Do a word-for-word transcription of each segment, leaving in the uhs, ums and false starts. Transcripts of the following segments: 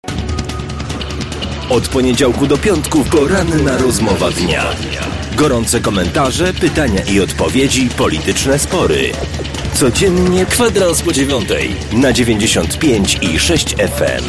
Od poniedziałku do piątku poranna rozmowa dnia. Gorące komentarze, pytania i odpowiedzi, polityczne spory. Codziennie kwadrans po dziewiątej na dziewięćdziesiąt pięć i sześć F M.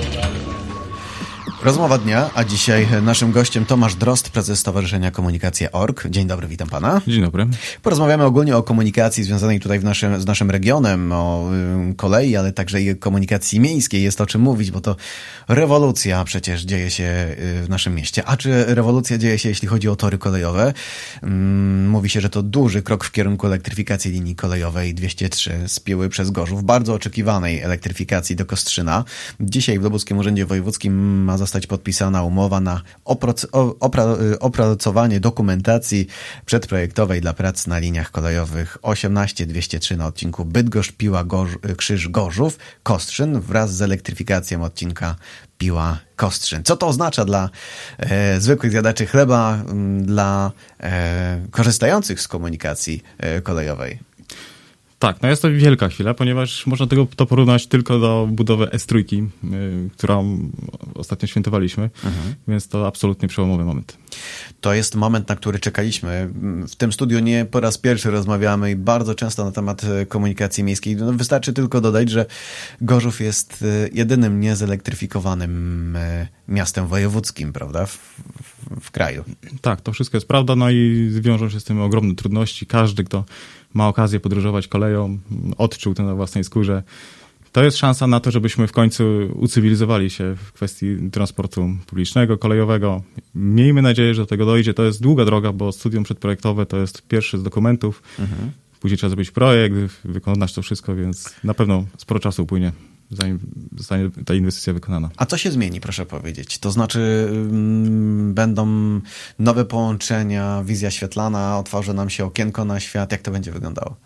Rozmowa dnia, a dzisiaj naszym gościem Tomasz Drozd, prezes Stowarzyszenia Komunikacja kropka org. Dzień dobry, witam pana. Dzień dobry. Porozmawiamy ogólnie o komunikacji związanej tutaj w naszym, z naszym regionem, o y, kolei, ale także i komunikacji miejskiej. Jest o czym mówić, bo to rewolucja przecież dzieje się y, w naszym mieście. A czy rewolucja dzieje się, jeśli chodzi o tory kolejowe? Ym, mówi się, że to duży krok w kierunku elektryfikacji linii kolejowej dwieście trzy z Piły przez Gorzów, bardzo oczekiwanej elektryfikacji do Kostrzyna. Dzisiaj w Lubuskim Urzędzie Wojewódzkim ma zostać podpisana umowa na oprac- opra- opracowanie dokumentacji przedprojektowej dla prac na liniach kolejowych osiemnaście dwieście trzy na odcinku Bydgoszcz-Piła-Krzyż-Gorzów, Kostrzyn wraz z elektryfikacją odcinka Piła-Kostrzyn. Co to oznacza dla e, zwykłych zjadaczy chleba, m, dla e, korzystających z komunikacji e, kolejowej? Tak, no jest to wielka chwila, ponieważ można tego to porównać tylko do budowy S trzy, yy, którą ostatnio świętowaliśmy, mhm. więc to absolutnie przełomowy moment. To jest moment, na który czekaliśmy. W tym studiu nie po raz pierwszy rozmawiamy i bardzo często na temat komunikacji miejskiej. No, wystarczy tylko dodać, że Gorzów jest jedynym niezelektryfikowanym miastem wojewódzkim, prawda, w, w, w kraju. Tak, to wszystko jest prawda, no i wiążą się z tym ogromne trudności. Każdy, kto ma okazję podróżować koleją, odczuł to na własnej skórze. To jest szansa na to, żebyśmy w końcu ucywilizowali się w kwestii transportu publicznego, kolejowego. Miejmy nadzieję, że do tego dojdzie. To jest długa droga, bo studium przedprojektowe to jest pierwszy z dokumentów. Mhm. Później trzeba zrobić projekt, wykonać to wszystko, więc na pewno sporo czasu upłynie, zanim zostanie ta inwestycja wykonana. A co się zmieni, proszę powiedzieć? To znaczy mm, będą nowe połączenia, wizja świetlana, otworzy nam się okienko na świat. Jak to będzie wyglądało?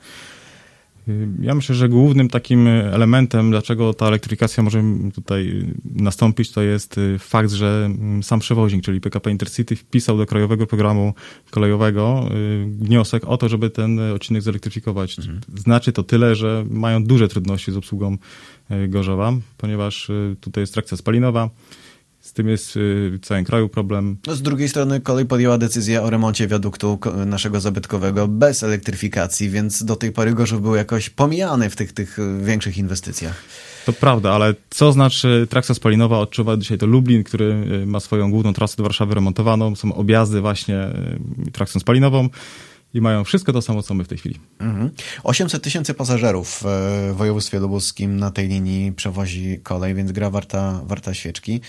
Ja myślę, że głównym takim elementem, dlaczego ta elektryfikacja może tutaj nastąpić, to jest fakt, że sam przewoźnik, czyli P K P Intercity, wpisał do krajowego programu kolejowego wniosek o to, żeby ten odcinek zelektryfikować. Mhm. Znaczy to tyle, że mają duże trudności z obsługą Gorzowa, ponieważ tutaj jest trakcja spalinowa. Z tym jest w całym kraju problem. No z drugiej strony kolej podjęła decyzję o remoncie wiaduktu naszego zabytkowego bez elektryfikacji, więc do tej pory Gorzów był jakoś pomijany w tych, tych większych inwestycjach. To prawda, ale co znaczy trakcja spalinowa? Odczuwa dzisiaj to Lublin, który ma swoją główną trasę do Warszawy remontowaną. Są objazdy właśnie trakcją spalinową. I mają wszystko to samo, co my w tej chwili. Mhm. osiemset tysięcy pasażerów w województwie lubuskim na tej linii przewozi kolej, więc gra warta, warta świeczki.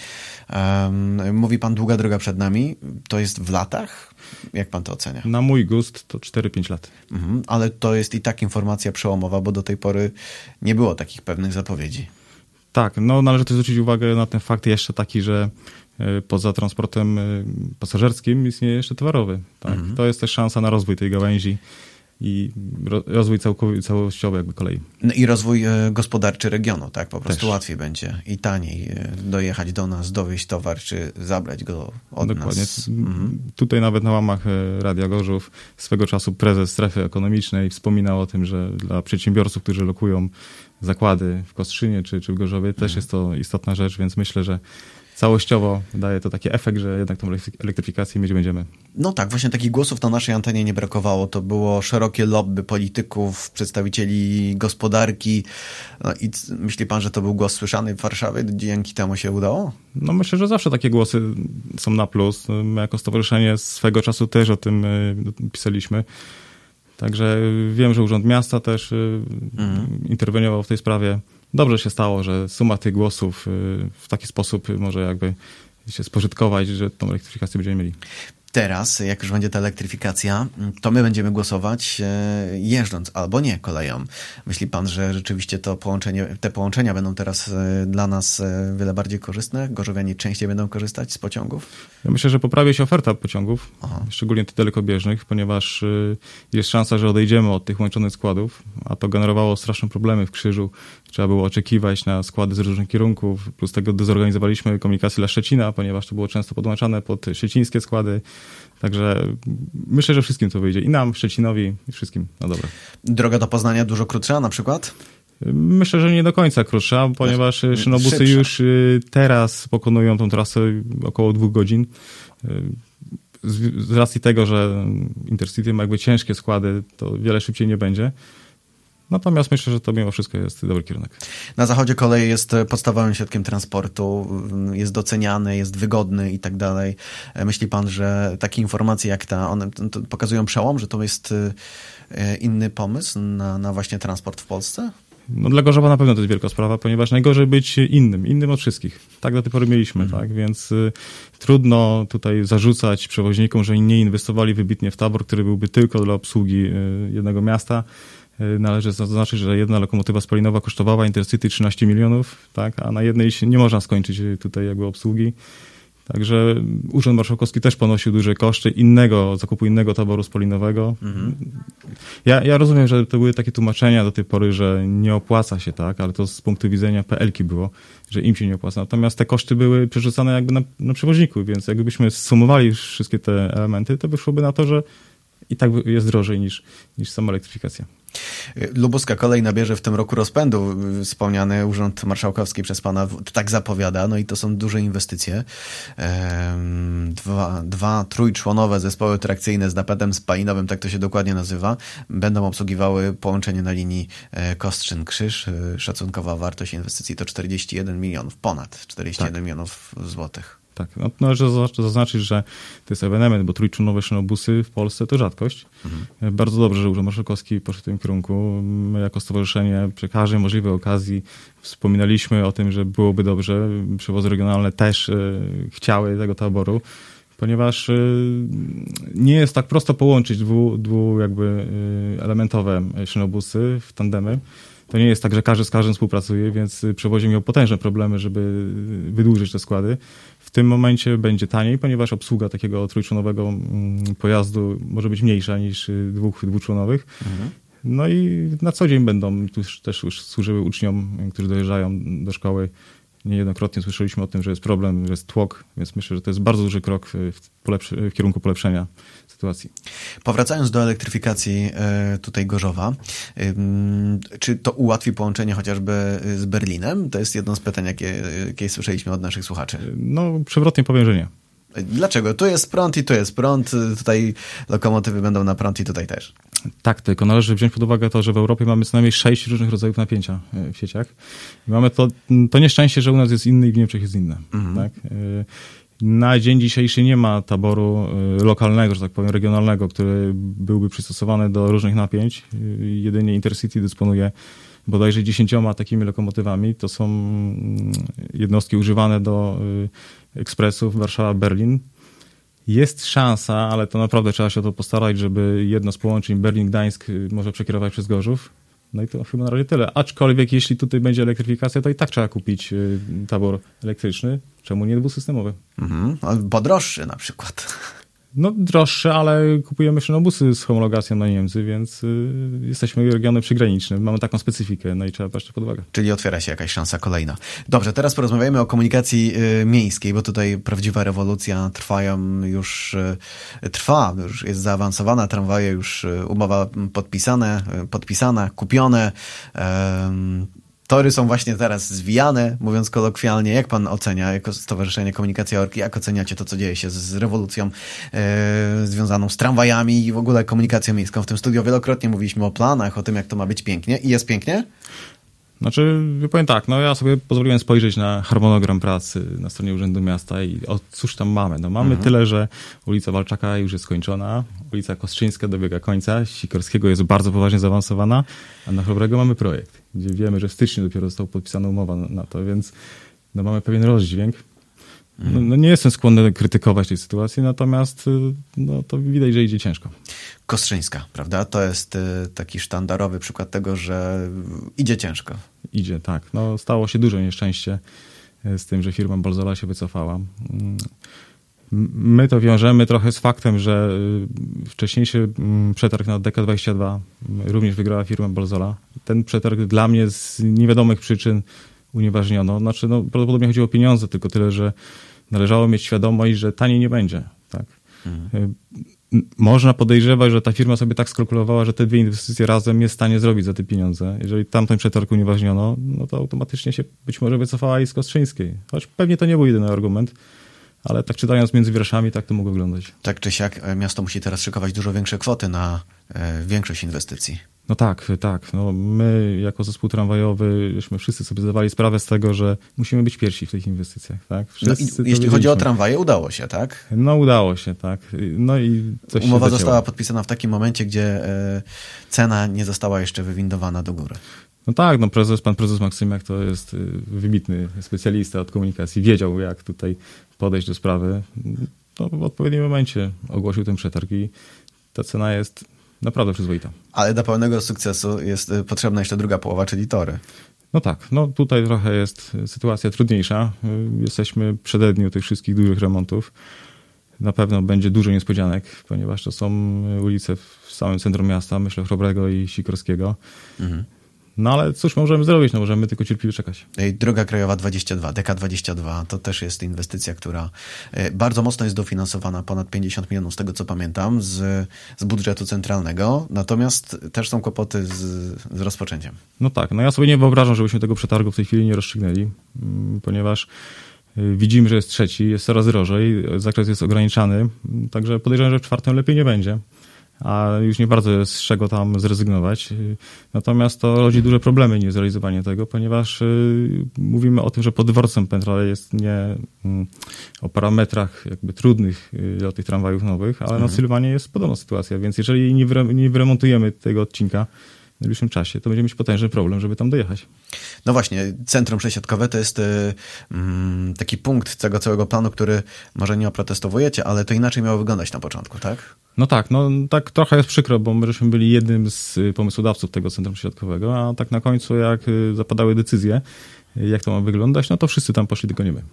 Um, mówi pan, długa droga przed nami. To jest w latach? Jak pan to ocenia? Na mój gust to cztery pięć lat. Mhm. Ale to jest i tak informacja przełomowa, bo do tej pory nie było takich pewnych zapowiedzi. Tak, no należy też zwrócić uwagę na ten fakt jeszcze taki, że poza transportem pasażerskim istnieje jeszcze towarowy. Tak? Mhm. To jest też szansa na rozwój tej gałęzi i rozwój całkowicie, całościowy jakby kolei. No i rozwój gospodarczy regionu, tak? Po prostu też. Łatwiej będzie i taniej dojechać do nas, dowieźć towar, czy zabrać go od Dokładnie. nas. Mhm. Tutaj nawet na łamach Radia Gorzów swego czasu prezes strefy ekonomicznej wspominał o tym, że dla przedsiębiorców, którzy lokują zakłady w Kostrzynie czy, czy w Gorzowie, mhm. też jest to istotna rzecz, więc myślę, że całościowo daje to taki efekt, że jednak tą elektryfikację mieć będziemy. No tak, właśnie takich głosów na naszej antenie nie brakowało. To było szerokie lobby polityków, przedstawicieli gospodarki. No i myśli pan, że to był głos słyszany w Warszawie? Dzięki temu się udało? No myślę, że zawsze takie głosy są na plus. My jako stowarzyszenie swego czasu też o tym pisaliśmy. Także wiem, że Urząd Miasta też mhm. interweniował w tej sprawie. Dobrze się stało, że suma tych głosów w taki sposób może jakby się spożytkować, że tą elektryfikację będziemy mieli. Teraz, jak już będzie ta elektryfikacja, to my będziemy głosować jeżdżąc albo nie koleją. Myśli pan, że rzeczywiście to połączenie, te połączenia będą teraz dla nas wiele bardziej korzystne? Gorzowianie częściej będą korzystać z pociągów? Ja myślę, że poprawi się oferta pociągów, Aha. szczególnie tych dalekobieżnych, ponieważ jest szansa, że odejdziemy od tych łączonych składów, a to generowało straszne problemy w Krzyżu. Trzeba było oczekiwać na składy z różnych kierunków, plus tego dezorganizowaliśmy komunikację dla Szczecina, ponieważ to było często podłączane pod szczecińskie składy. Także myślę, że wszystkim to wyjdzie. I nam, Szczecinowi, i wszystkim. No dobra. Droga do Poznania dużo krótsza na przykład? Myślę, że nie do końca krótsza, ponieważ szynobusy Szybsza. już teraz pokonują tą trasę około dwóch godzin. Z, z racji tego, że Intercity ma jakby ciężkie składy, to wiele szybciej nie będzie. Natomiast myślę, że to mimo wszystko jest dobry kierunek. Na zachodzie kolej jest podstawowym środkiem transportu, jest doceniany, jest wygodny i tak dalej. Myśli pan, że takie informacje jak ta, one pokazują przełom, że to jest inny pomysł na, na właśnie transport w Polsce? No dla Gorzowa na pewno to jest wielka sprawa, ponieważ najgorzej być innym, innym od wszystkich. Tak do tej pory mieliśmy, mhm. tak, więc y, trudno tutaj zarzucać przewoźnikom, że nie inwestowali wybitnie w tabor, który byłby tylko dla obsługi y, jednego miasta. Y, należy zaznaczyć, że jedna lokomotywa spalinowa kosztowała Intercity trzynaście milionów, tak, a na jednej się nie można skończyć tutaj jakby obsługi. Także Urząd Marszałkowski też ponosił duże koszty innego, zakupu innego taboru spalinowego. Mhm. Ja, ja rozumiem, że to były takie tłumaczenia do tej pory, że nie opłaca się, tak, ale to z punktu widzenia P L ki było, że im się nie opłaca. Natomiast te koszty były przerzucane jakby na, na przewoźników, więc jakbyśmy zsumowali wszystkie te elementy, to wyszłoby na to, że i tak jest drożej niż, niż sama elektryfikacja. Lubuska kolej nabierze w tym roku rozpędu. Wspomniany Urząd Marszałkowski przez pana tak zapowiada, no i to są duże inwestycje. Dwa, dwa trójczłonowe zespoły trakcyjne z napędem spalinowym, tak to się dokładnie nazywa, będą obsługiwały połączenie na linii Kostrzyn-Krzyż. Szacunkowa wartość inwestycji to czterdzieści jeden milionów, ponad czterdzieści jeden tak. milionów złotych. Tak, no, należy zaznaczyć, że to jest ewenement, bo trójczłonowe szynobusy w Polsce to rzadkość. Mhm. Bardzo dobrze, że Urząd Marszałkowski poszedł w tym kierunku. My jako stowarzyszenie przy każdej możliwej okazji wspominaliśmy o tym, że byłoby dobrze. Przewozy regionalne też y, chciały tego taboru, ponieważ y, nie jest tak prosto połączyć dwu, dwu jakby y, elementowe szynobusy w tandemy. To nie jest tak, że każdy z każdym współpracuje, więc przewozie miał potężne problemy, żeby wydłużyć te składy. W tym momencie będzie taniej, ponieważ obsługa takiego trójczłonowego pojazdu może być mniejsza niż dwóch dwuczłonowych. Mhm. No i na co dzień będą tu też już służyły uczniom, którzy dojeżdżają do szkoły. Niejednokrotnie słyszeliśmy o tym, że jest problem, że jest tłok, więc myślę, że to jest bardzo duży krok w, polepszy, w kierunku polepszenia sytuacji. Powracając do elektryfikacji tutaj Gorzowa, czy to ułatwi połączenie chociażby z Berlinem? To jest jedno z pytań, jakie, jakie słyszeliśmy od naszych słuchaczy. No, przewrotnie powiem, że nie. Dlaczego? Tu jest prąd i tu jest prąd, tutaj lokomotywy będą na prąd i tutaj też. Tak, tylko należy wziąć pod uwagę to, że w Europie mamy co najmniej sześć różnych rodzajów napięcia w sieciach. I mamy to, to nieszczęście, że u nas jest inny i w Niemczech jest inne. Mhm. Tak? Na dzień dzisiejszy nie ma taboru lokalnego, że tak powiem, regionalnego, który byłby przystosowany do różnych napięć. Jedynie Intercity dysponuje bodajże dziesięcioma takimi lokomotywami. To są jednostki używane do ekspresów Warszawa-Berlin. Jest szansa, ale to naprawdę trzeba się o to postarać, żeby jedno z połączeń Berlin-Gdańsk może przekierować przez Gorzów. No i to chyba na razie tyle. Aczkolwiek jeśli tutaj będzie elektryfikacja, to i tak trzeba kupić tabor elektryczny. Czemu nie dwusystemowy? Mhm. Bo droższy na przykład. No droższe, ale kupujemy szynobusy z homologacją na Niemcy, więc y, jesteśmy regionem przygranicznym. Mamy taką specyfikę, no i trzeba brać to pod uwagę. Czyli otwiera się jakaś szansa kolejna. Dobrze, teraz porozmawiamy o komunikacji y, miejskiej, bo tutaj prawdziwa rewolucja trwają już, y, trwa, już jest zaawansowana, tramwaje już, y, umowa podpisane, y, podpisana, kupione, y, tory są właśnie teraz zwijane, mówiąc kolokwialnie. Jak pan ocenia, jako Stowarzyszenie Komunikacji Orki, jak oceniacie to, co dzieje się z rewolucją e, związaną z tramwajami i w ogóle komunikacją miejską? W tym studiu wielokrotnie mówiliśmy o planach, o tym, jak to ma być pięknie. I jest pięknie? Znaczy, powiem tak, no ja sobie pozwoliłem spojrzeć na harmonogram pracy na stronie Urzędu Miasta i o cóż tam mamy? No mamy mhm. tyle, że ulica Walczaka już jest skończona, ulica Kostrzyńska dobiega końca, Sikorskiego jest bardzo poważnie zaawansowana, a na Chrobrego mamy projekt, gdzie wiemy, że w styczniu dopiero została podpisana umowa na, na to, więc no mamy pewien rozdźwięk. No, no nie jestem skłonny krytykować tej sytuacji, natomiast no, to widać, że idzie ciężko. Kostrzyńska, prawda? To jest taki sztandarowy przykład tego, że idzie ciężko. Idzie, tak. No, stało się duże nieszczęście z tym, że firma Bolzola się wycofała. My to wiążemy trochę z faktem, że wcześniejszy przetarg na D K dwadzieścia dwa również wygrała firma Bolzola. Ten przetarg dla mnie z niewiadomych przyczyn unieważniono. Znaczy, no, prawdopodobnie chodziło o pieniądze, tylko tyle, że należało mieć świadomość, że taniej nie będzie. Tak? Mhm. można podejrzewać, że ta firma sobie tak skalkulowała, że te dwie inwestycje razem jest w stanie zrobić za te pieniądze. Jeżeli tamten przetarg unieważniono, no to automatycznie się być może wycofała i z Kostrzyńskiej. Choć pewnie to nie był jedyny argument, ale tak czytając między wierszami, tak to mogło wyglądać. Tak czy siak miasto musi teraz szykować dużo większe kwoty na e, większość inwestycji. No tak, tak. No my jako zespół tramwajowy, żeśmy wszyscy sobie zdawali sprawę z tego, że musimy być pierwsi w tych inwestycjach. Tak? No i, jeśli chodzi o tramwaje, udało się, tak? No udało się, tak. No i coś Umowa się została podpisana w takim momencie, gdzie e, cena nie została jeszcze wywindowana do góry. No tak, no prezes, pan prezes Maksymiak to jest wybitny specjalista od komunikacji. Wiedział, jak tutaj podejść do sprawy. No, w odpowiednim momencie ogłosił ten przetarg i ta cena jest naprawdę przyzwoita. Ale do pełnego sukcesu jest potrzebna jeszcze druga połowa, czyli tory. No tak, no tutaj trochę jest sytuacja trudniejsza. Jesteśmy w przededniu tych wszystkich dużych remontów. Na pewno będzie dużo niespodzianek, ponieważ to są ulice w samym centrum miasta, myślę Chrobrego i Sikorskiego. Mhm. No ale cóż możemy zrobić? No możemy tylko cierpliwie czekać. Droga krajowa dwadzieścia dwa, D K dwadzieścia dwa, to też jest inwestycja, która bardzo mocno jest dofinansowana, ponad pięćdziesiąt milionów z tego co pamiętam, z, z budżetu centralnego, natomiast też są kłopoty z, z rozpoczęciem. No tak, no ja sobie nie wyobrażam, żebyśmy tego przetargu w tej chwili nie rozstrzygnęli, ponieważ widzimy, że jest trzeci, jest coraz drożej, zakres jest ograniczany, także podejrzewam, że w czwartym lepiej nie będzie. A już nie bardzo jest z czego tam zrezygnować. Natomiast to rodzi duże problemy niezrealizowanie tego, ponieważ y, mówimy o tym, że pod dworcem Pętla jest nie y, o parametrach jakby trudnych y, dla tych tramwajów nowych, ale mhm. na Sylwanie jest podobna sytuacja, więc jeżeli nie, wre, nie wyremontujemy tego odcinka w najbliższym czasie, to będziemy mieć potężny problem, żeby tam dojechać. No właśnie, centrum przesiadkowe to jest y, mm, taki punkt tego całego planu, który może nie oprotestowujecie, ale to inaczej miało wyglądać na początku, tak? No tak, no tak trochę jest przykro, bo my żeśmy byli jednym z pomysłodawców tego centrum przesiadkowego, a tak na końcu jak zapadały decyzje, jak to ma wyglądać, no to wszyscy tam poszli, tylko nie my.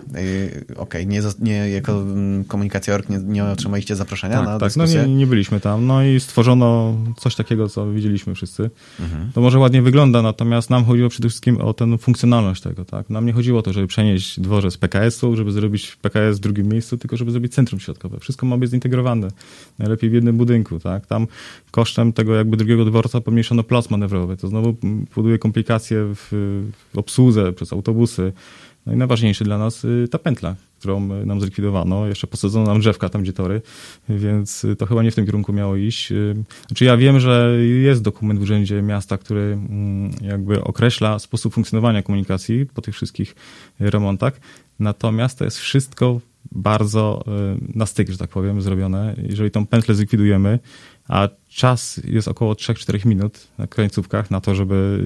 Okej, okay. nie, nie, jako Komunikacja kropka org nie, nie otrzymaliście zaproszenia tak, na tak, dyskusję? No nie, nie byliśmy tam. No i stworzono coś takiego, co widzieliśmy wszyscy. Mhm. To może ładnie wygląda, natomiast nam chodziło przede wszystkim o tę funkcjonalność tego. Tak? Nam nie chodziło o to, żeby przenieść dworzec P K S-u, żeby zrobić P K S w drugim miejscu, tylko żeby zrobić centrum środkowe. Wszystko ma być zintegrowane. Najlepiej w jednym budynku. Tak? Tam kosztem tego jakby drugiego dworca pomniejszono plac manewrowy. To znowu powoduje komplikacje w, w obsłudze przez autobusy. No i najważniejsze dla nas ta pętla, którą nam zlikwidowano. Jeszcze posadzono nam drzewka tam, gdzie tory, więc to chyba nie w tym kierunku miało iść. Znaczy ja wiem, że jest dokument w Urzędzie Miasta, który jakby określa sposób funkcjonowania komunikacji po tych wszystkich remontach, natomiast to jest wszystko bardzo na styk, że tak powiem, zrobione. Jeżeli tą pętlę zlikwidujemy, a czas jest około trzy do czterech minut na końcówkach na to, żeby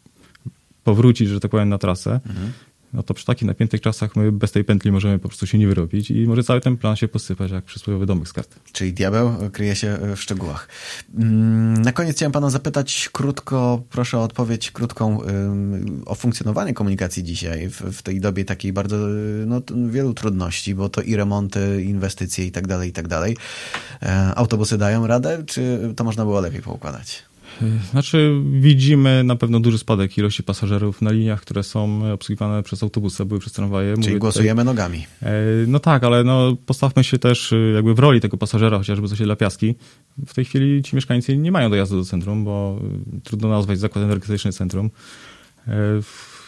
powrócić, że tak powiem, na trasę, mhm. no to przy takich napiętych czasach my bez tej pętli możemy po prostu się nie wyrobić i może cały ten plan się posypać jak przysłowiowy domek z kart. Czyli diabeł kryje się w szczegółach. Na koniec chciałem pana zapytać krótko, proszę o odpowiedź krótką o funkcjonowanie komunikacji dzisiaj w, w tej dobie takiej bardzo no, wielu trudności, bo to i remonty, inwestycje i tak dalej, i tak dalej. Autobusy dają radę, czy to można było lepiej poukładać? Znaczy widzimy na pewno duży spadek ilości pasażerów na liniach, które są obsługiwane przez autobusy, były przez tramwaje. Czyli Mówię głosujemy tutaj, nogami. No tak, ale no postawmy się też jakby w roli tego pasażera, chociażby coś dla Piaski. W tej chwili ci mieszkańcy nie mają dojazdu do centrum, bo trudno nazwać zakład energetyczny centrum. W,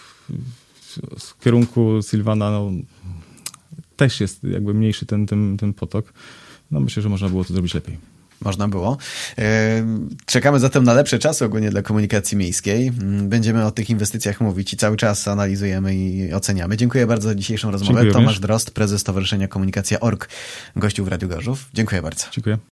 w kierunku Sylwana no, też jest jakby mniejszy ten, ten, ten potok. No myślę, że można było to zrobić lepiej. Można było. Czekamy zatem na lepsze czasy ogólnie dla komunikacji miejskiej. Będziemy o tych inwestycjach mówić i cały czas analizujemy i oceniamy. Dziękuję bardzo za dzisiejszą rozmowę. Dziękuję Tomasz również. Drozd, prezes Stowarzyszenia Komunikacja kropka org, gościu w Radiu Gorzów. Dziękuję bardzo. Dziękuję.